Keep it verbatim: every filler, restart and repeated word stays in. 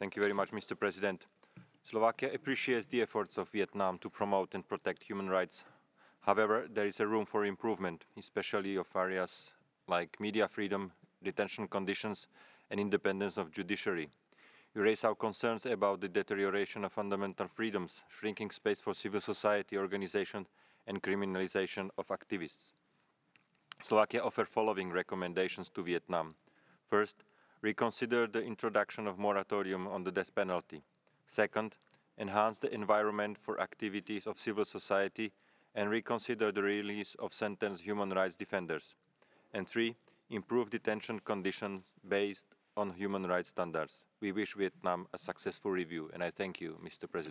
Thank you very much, Mister President. Slovakia appreciates the efforts of Vietnam to promote and protect human rights. However, there is a room for improvement, especially of areas like media freedom, detention conditions, and independence of judiciary. We raise our concerns about the deterioration of fundamental freedoms, shrinking space for civil society organizations, and criminalization of activists. Slovakia offers following recommendations to Vietnam. First, reconsider the introduction of moratorium on the death penalty. Second, enhance the environment for activities of civil society and reconsider the release of sentenced human rights defenders. And three, improve detention conditions based on human rights standards. We wish Vietnam a successful review, and I thank you, Mister President.